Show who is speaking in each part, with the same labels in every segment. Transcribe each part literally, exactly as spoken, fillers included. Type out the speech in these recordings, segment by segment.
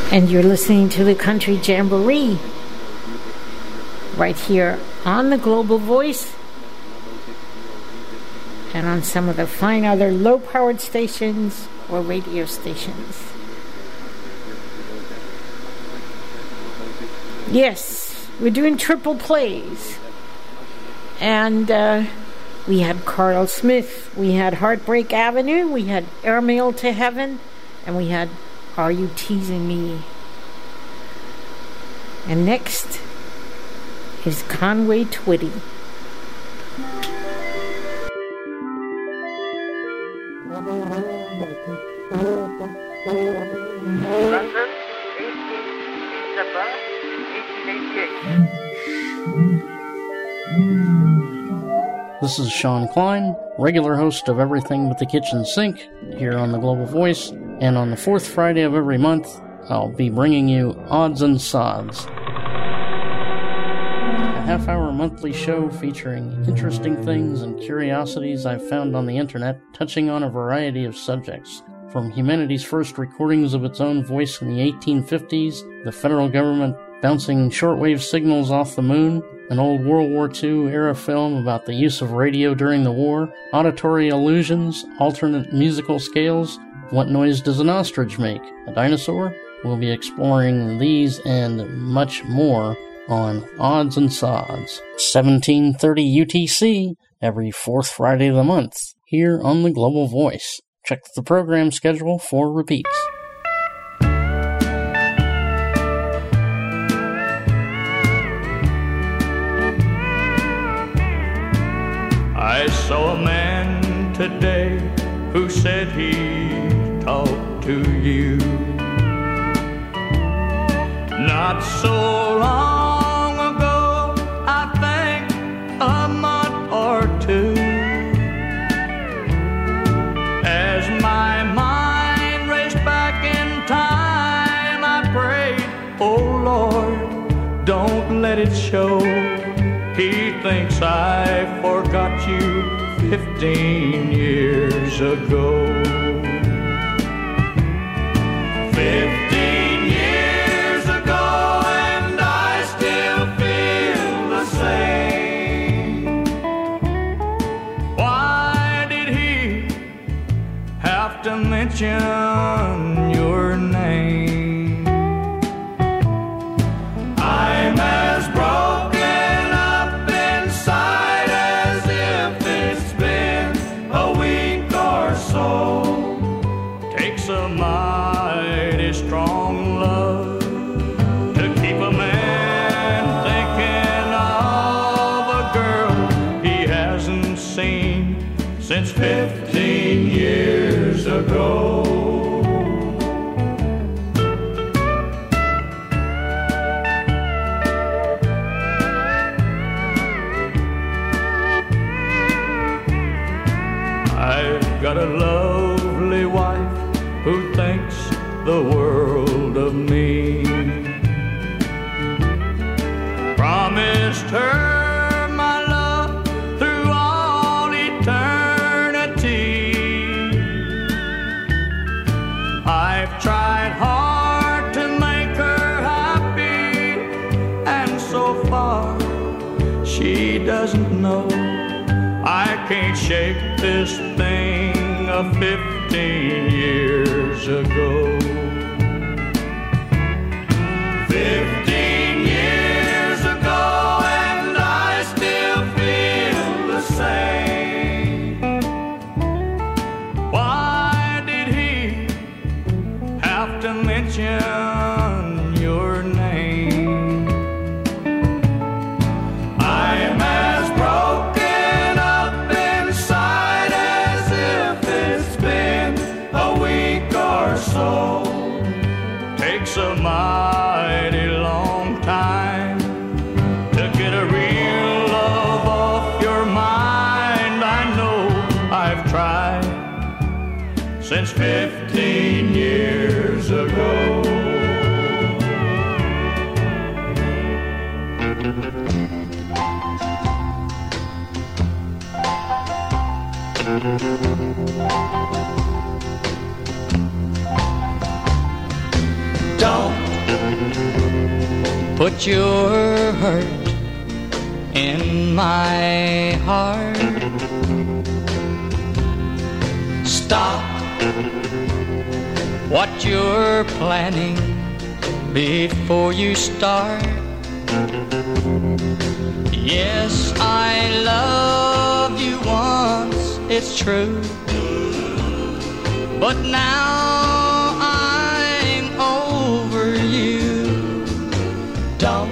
Speaker 1: And you're listening to the Country Jamboree right here on the Global Voice and on some of the fine other low-powered stations or radio stations. Yes, we're doing triple plays. And uh, we had Carl Smith, we had Heartbreak Avenue, we had Airmail to Heaven, and we had Are You Teasing Me? And next is Conway Twitty.
Speaker 2: London, eighteenth December, eighteen eighty-eight.
Speaker 3: This is Sean Klein, regular host of Everything But the Kitchen Sink, here on the Global Voice, and on the fourth Friday of every month, I'll be bringing you Odds and Sods, a half-hour monthly show featuring interesting things and curiosities I've found on the internet, touching on a variety of subjects, from humanity's first recordings of its own voice in the eighteen fifties, the federal government bouncing shortwave signals off the moon, an old World War Two era film about the use of radio during the war, auditory illusions, alternate musical scales, what noise does an ostrich make, a dinosaur? We'll be exploring these and much more on Odds and Sods, seventeen thirty U T C, every fourth Friday of the month, here on the Global Voice. Check the program schedule for repeats.
Speaker 4: I saw a man today who said he'd talk to you. Not so long ago, I think a month or two. As my mind raced back in time, I prayed, oh Lord, don't let it show. He thinks I forgot you fifteen years ago. Fifteen years ago, and I still feel the same. Why did he have to mention your name? I'm as broken a mighty strong love to keep a man thinking of a girl he hasn't seen since fifteen years ago. I've got a lovely wife who thinks the world of me. Promised her my love through all eternity. I've tried hard to make her happy, and so far she doesn't know I can't shake this thing of fifteen years ago. Fifteen years ago, and I still feel the same. Why did he have to mention your name? I am as broken up inside as if it's been a week or so. Takes a mighty long time to get a real love off your mind. I know I've tried since fifteen years ago. Don't
Speaker 5: Don't put your hurt in my heart. Stop what you're planning before you start. Yes, I loved you once, it's true, but now I'm over you. Don't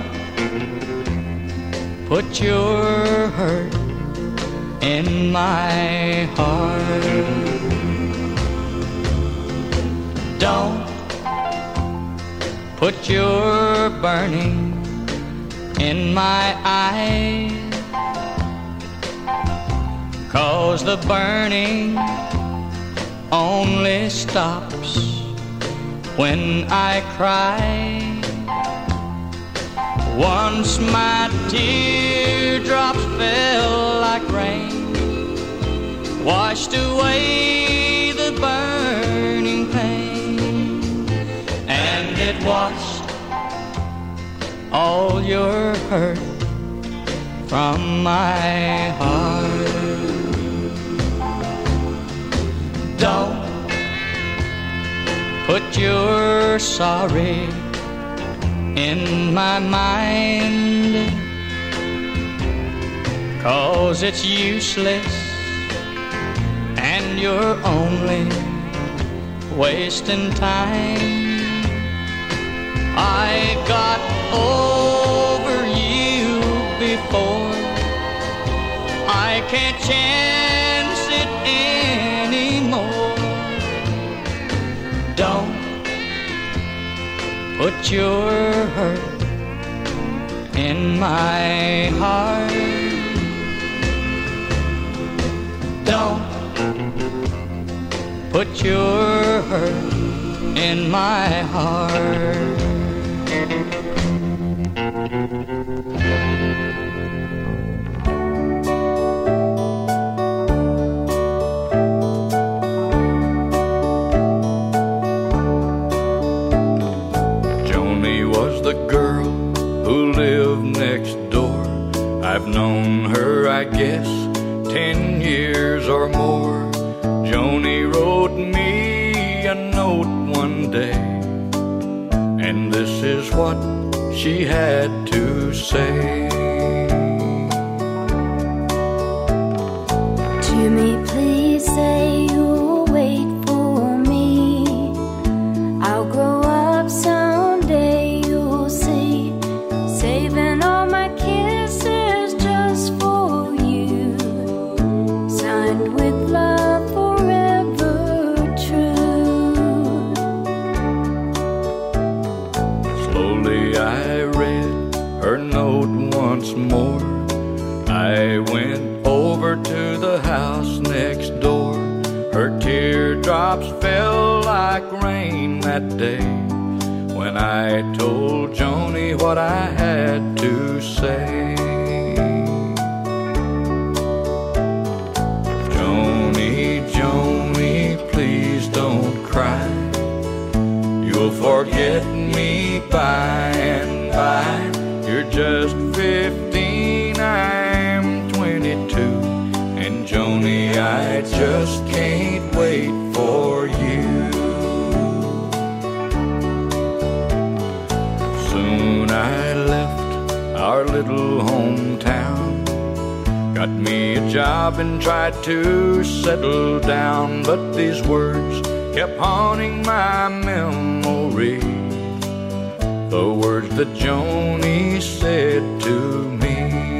Speaker 5: put your hurt in my heart. Don't put your burning in my eyes, 'cause the burning only stops when I cry. Once my teardrops fell like rain, washed away the burning pain, and it washed all your hurt from my heart. Don't put your sorry in my mind, 'cause it's useless and you're only wasting time. I got over you before, I can't chance it anymore. Don't put your hurt in my heart. Don't put your hurt in my heart.
Speaker 4: Joni was the girl who lived next door. I've known her, I guess, ten years or more. Joni wrote me a note one day, and this is what she had to say.
Speaker 6: Jimmy, please say you'll wait for me. I'll grow up someday, you'll see. Saving all my kisses just for you. Signed with love forever true.
Speaker 4: Slowly I read her note once more. I went over to the house next door. Her teardrops fell like rain that day when I told Joni what I had to say. Joni, Joni, please don't cry. You'll forget me by and by. You're just fifteen, I'm twenty-two. And Joni, I just can't wait for you. Soon I left our little hometown, got me a job and tried to settle down. But these words kept haunting my memory, the words that Joni said to me.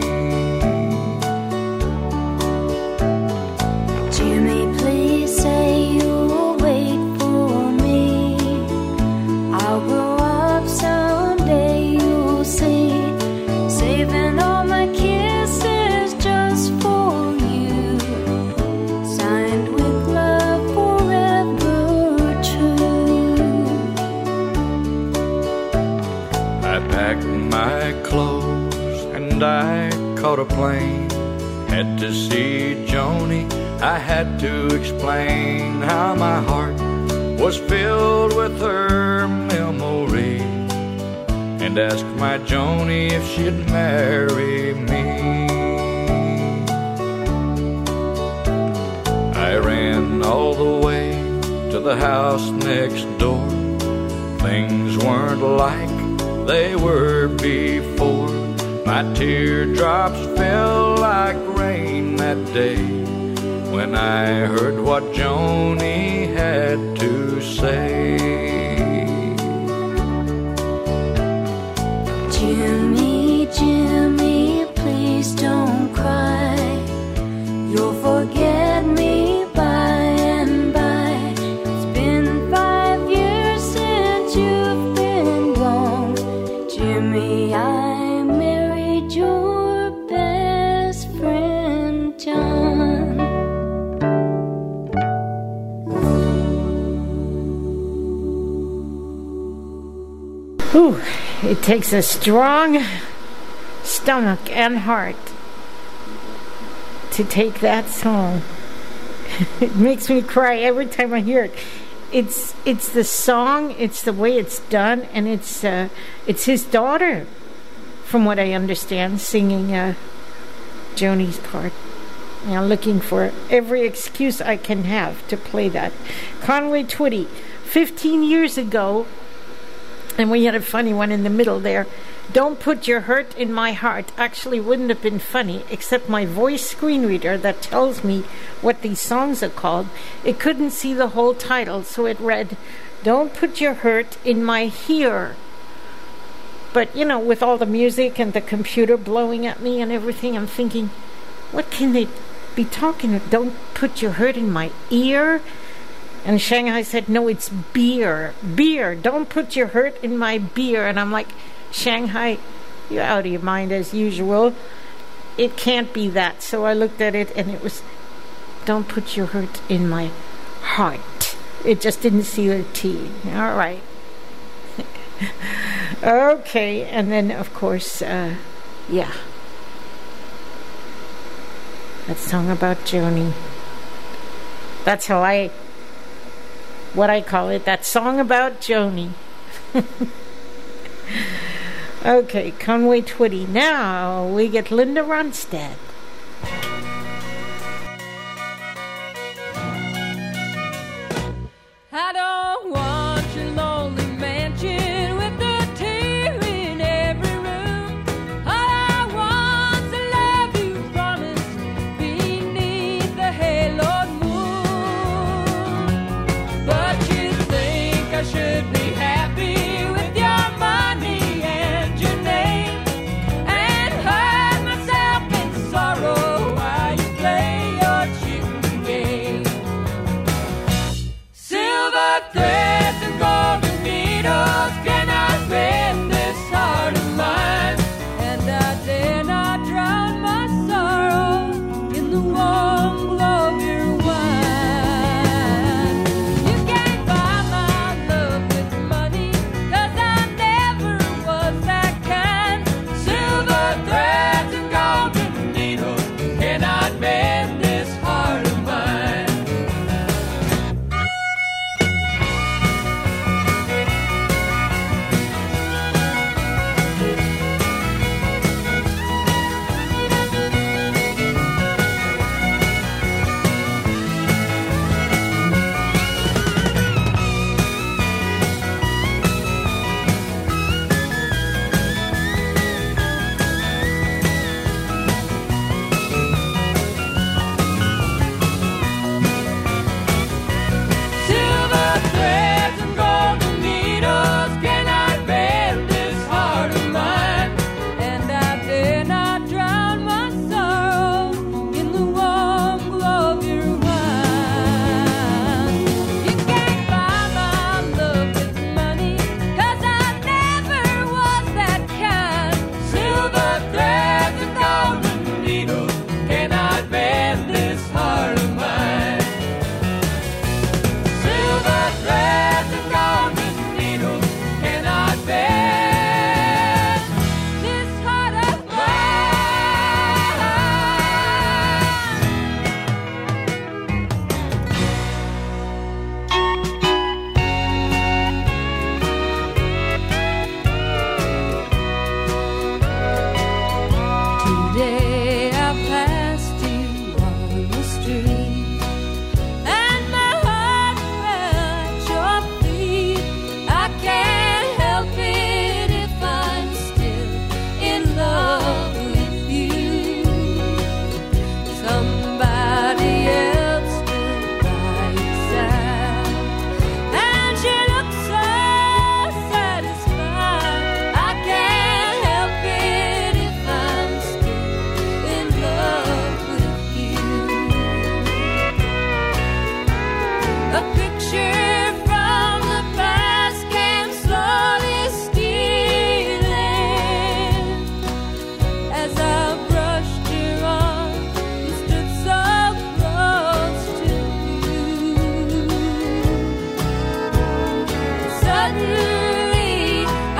Speaker 6: Jimmy, please say you'll wait for me. I'll grow up someday, you'll see. Saving all my kisses just for you. Signed with love forever true.
Speaker 4: I packed my clothes and I caught a plane. Had to see Joni, I had to explain how my heart was filled with her memory. and asked my Joni if she'd marry me. I ran all the way to the house next door. Things weren't like they were before. My teardrops fell like rain that day when I heard what Joni had to say.
Speaker 6: Jimmy, Jimmy, please don't cry. You'll forget me by and by. It's been five years since you've been gone. Jimmy, I married your best friend, John.
Speaker 1: Ooh, it takes a strong stomach and heart to take that song. It makes me cry every time I hear it. It's it's the song, it's the way it's done, and it's uh, it's his daughter, from what I understand, singing uh, Joni's part. I'm looking for every excuse I can have to play that. Conway Twitty, fifteen years ago, and we had a funny one in the middle there. Don't put your hurt in my heart actually wouldn't have been funny, except my voice screen reader that tells me what these songs are called. It couldn't see the whole title, so it read, Don't put your hurt in my here. But, you know, with all the music and the computer blowing at me and everything, I'm thinking, what can they be talking about? Don't put your hurt in my ear? And Shanghai said, no, it's beer. Beer. Don't put your hurt in my beer. And I'm like, Shanghai, you're out of your mind as usual. It can't be that. So I looked at it and it was, don't put your hurt in my heart. It just didn't see the T. All right. Okay. And then, of course, uh, yeah. That song about Joni. That's how I, what I call it, that song about Joni. Okay, Conway Twitty. Now we get Linda Ronstadt.
Speaker 7: I don't want your lonely mansion with a tear in every room. All I want's the love you promised beneath the haloed moon. But you think I should be happy with your money and your name, and hurt myself inside.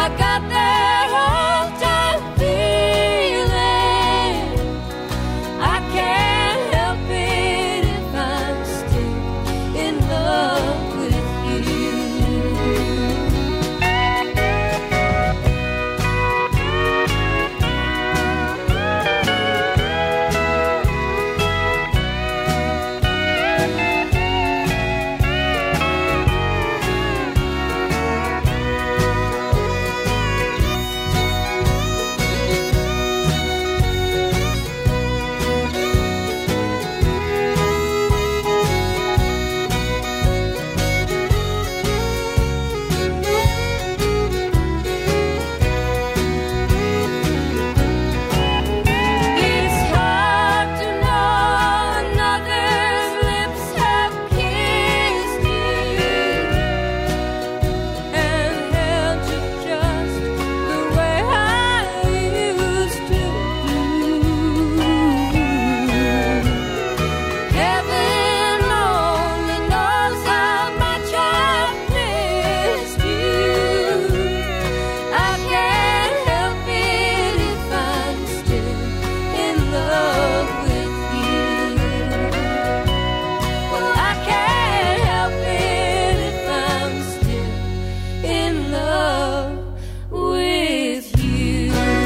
Speaker 6: got that old time feeling. I can't help it if I'm still in love with you. It's hard to know another's lips have kissed you and held you just the way I used to do. Heaven only knows how much I've missed you. I can't help it if I'm still in love with you. Well, I can't help it if I'm still in love with you.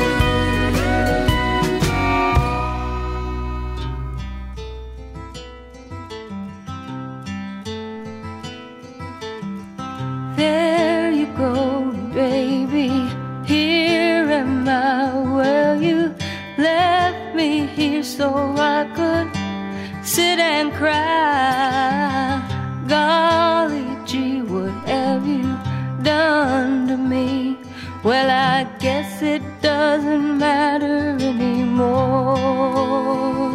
Speaker 6: There you go, baby. Here am I. Well, you left me here so I could sit and cry. Golly gee, what have you done to me? Well, I guess it doesn't matter anymore.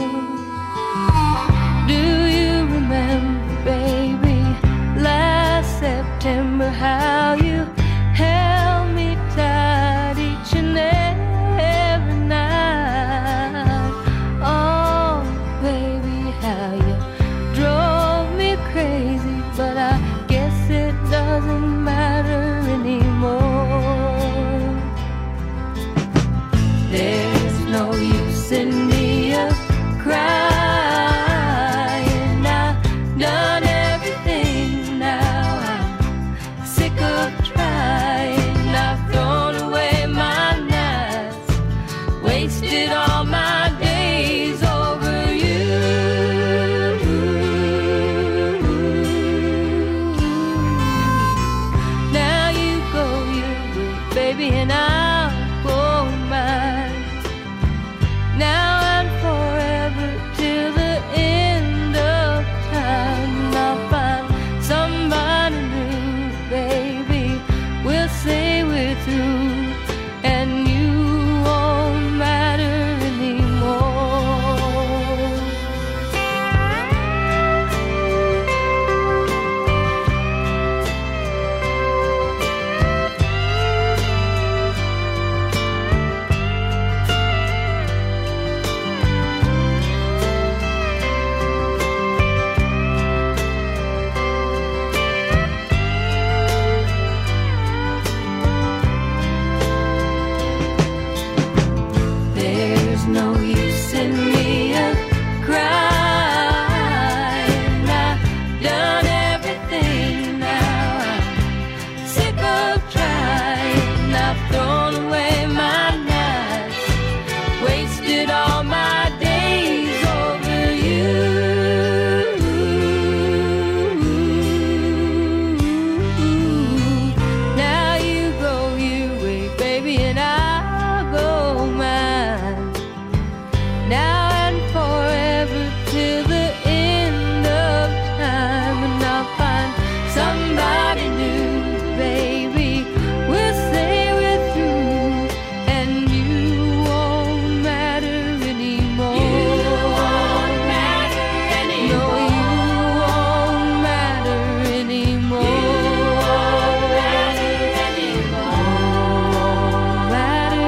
Speaker 6: Do you remember, baby, last September, how you held me tight each and every night? Oh, baby, how you drove me crazy, but I guess it doesn't matter anymore. There's no use in me a crying. I've done everything now. I'm sick of trying. I've thrown away my nights, wasted all my days over you. Now you go your way, baby, and I'll go mine. Now and forever till the end of time. And I'll find somebody new, baby. We'll say we're through, and you won't matter anymore. There's no use in me a crying. I've done everything now. I'm sick of trying. I've thrown away my nights, wasted all my days over you. Now you go your way, baby, and I'll go mine. Now and forever till the end of time. And I'll find somebody new, baby. We'll say we're through, and you won't matter anymore. You won't matter anymore. No, you won't matter anymore. You won't matter anymore. Won't matter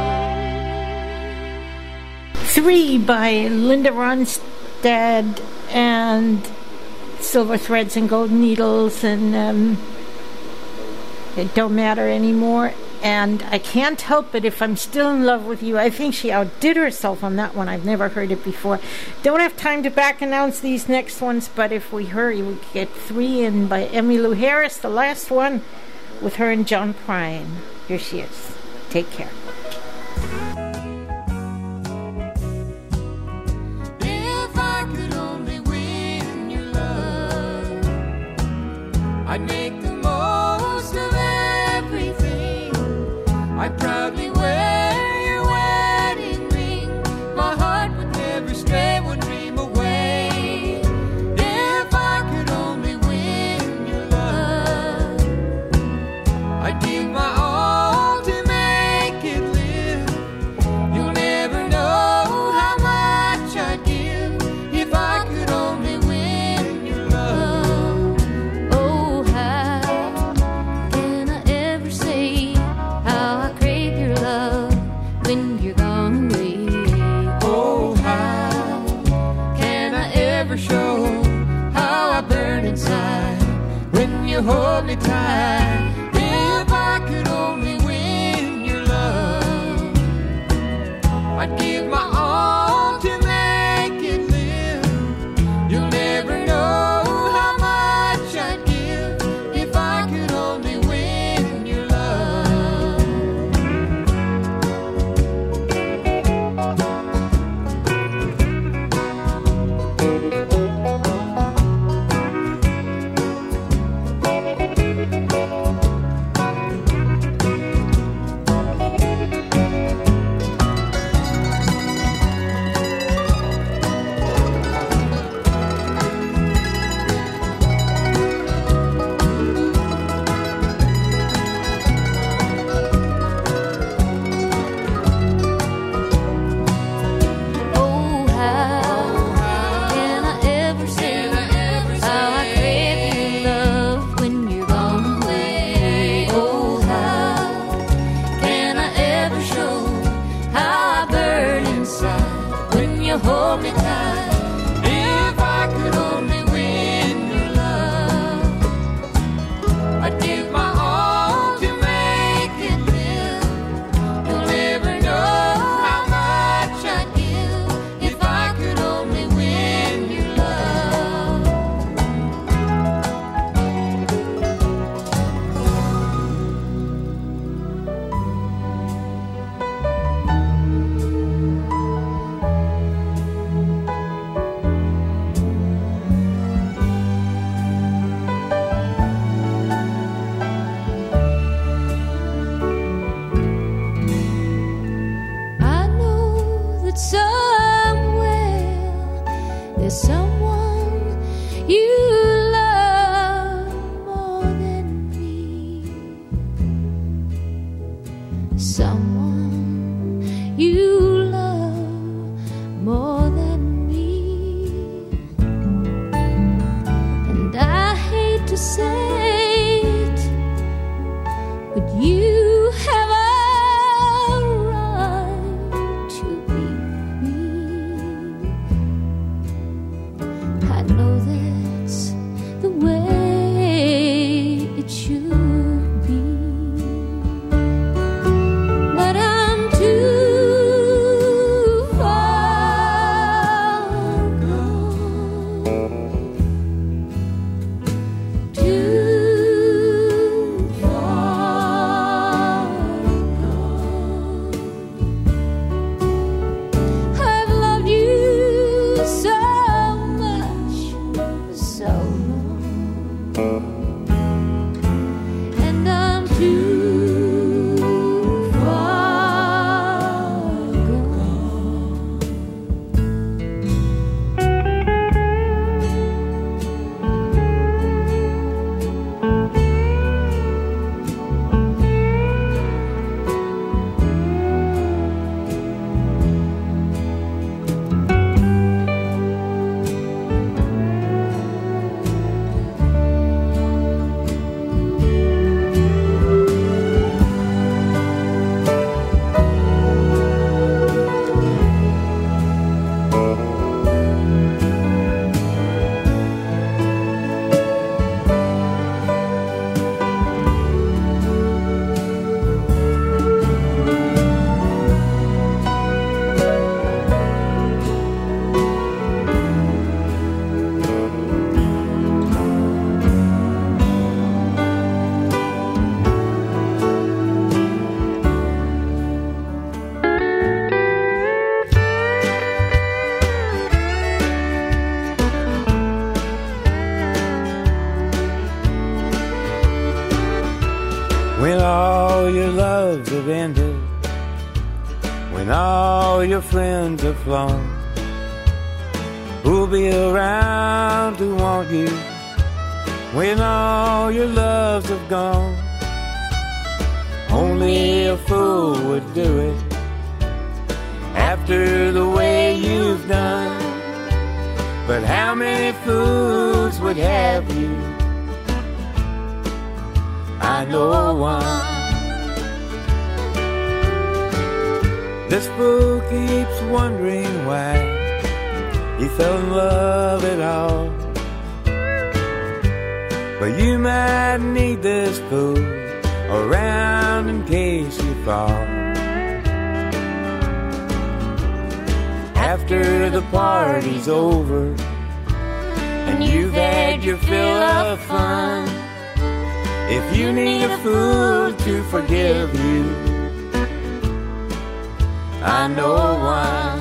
Speaker 1: Three by Linda Ronstadt and Silver Threads and Golden Needles, and um, It Don't Matter Anymore. And I can't help it if I'm still in love with you. I think she outdid herself on that one. I've never heard it before. Don't have time to back announce these next ones, but if we hurry, we get three in by Emmylou Harris, the last one with her and John Prine. Here she is. Take care.
Speaker 7: If I could only win your love, I'd make the most of everything. I'd proudly wear your wedding ring. My heart would never stray one dream away. If I could only win your love, I'd give my all to make it live. You'll never know how much I'd give if I could only win your love. Oh, how can I ever say how I crave your love when you're gone away? Oh, how can I ever show how I burn inside when you hold me tight? If I could only win your love, I'd give my all to make it live. You'll never know how much I'd give if I could only win your love. Oh, how can I ever say how I crave your love when you're gone away? Oh, how can I ever show how I burn inside when you hold me tight? If I could only win your love, I'd give my all to make it live. You'll never know how much I'd give if I could only win your love. I know that somewhere there's someone you love more than me. Someone you love more than me. And I hate to say it, but you have a right to be free. I know that's the way it should be, but I'm too far gone, too far gone. I've loved you so much, so long.
Speaker 8: when all your loves have ended, when all your friends have flown, who'll be around to want you when all your loves have gone? Only a fool would do it after the way you've done. But how many fools would have you? I know one. This fool keeps wondering why he fell in love at all. But you might need this fool around in case you fall. After the party's over and you've had your fill of fun, if you need a fool to forgive you, I know one.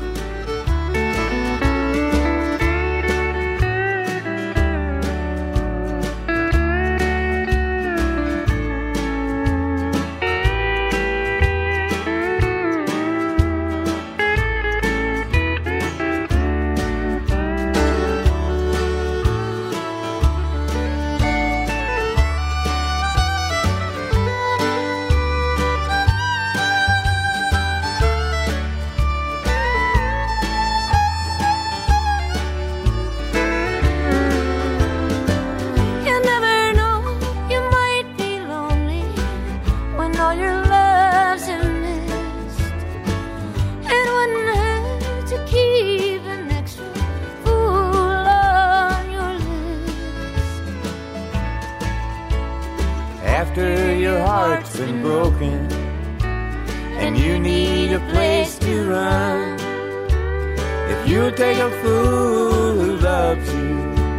Speaker 8: After your heart's been broken and you need a place to run, if you'll take a fool who loves you,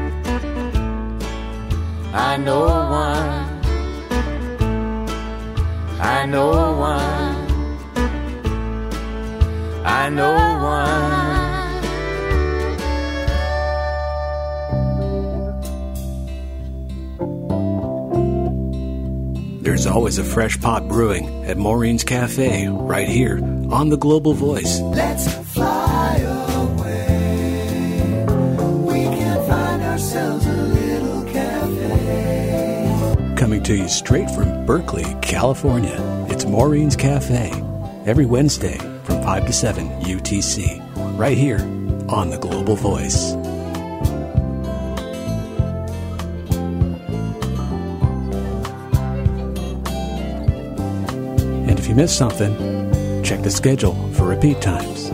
Speaker 8: I know one. I know one. I know one.
Speaker 9: There's always a fresh pot brewing at Maureen's Cafe, right here on the Global Voice.
Speaker 10: Let's fly away. We can find ourselves a little cafe.
Speaker 9: Coming to you straight from Berkeley, California, it's Maureen's Cafe. Every Wednesday from five to seven U T C, right here on the Global Voice. If you missed something, check the schedule for repeat times.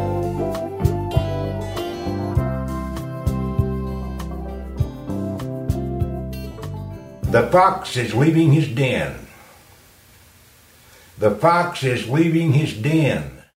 Speaker 11: The fox is leaving his den. The fox is leaving his den.